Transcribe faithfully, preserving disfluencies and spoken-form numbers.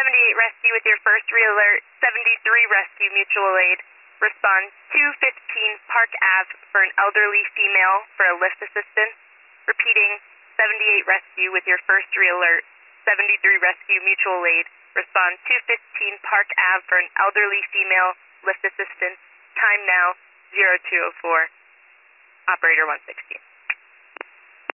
seventy-eight Rescue with your first re-alert, seventy-three Rescue Mutual Aid. Respond two fifteen Park Ave for an elderly female for a lift assistance. Repeating, seventy-eight Rescue with your first re-alert, seventy-three Rescue Mutual Aid. Respond two fifteen Park Ave for an elderly female lift assistance. Time now, zero two oh four. Operator one sixteen.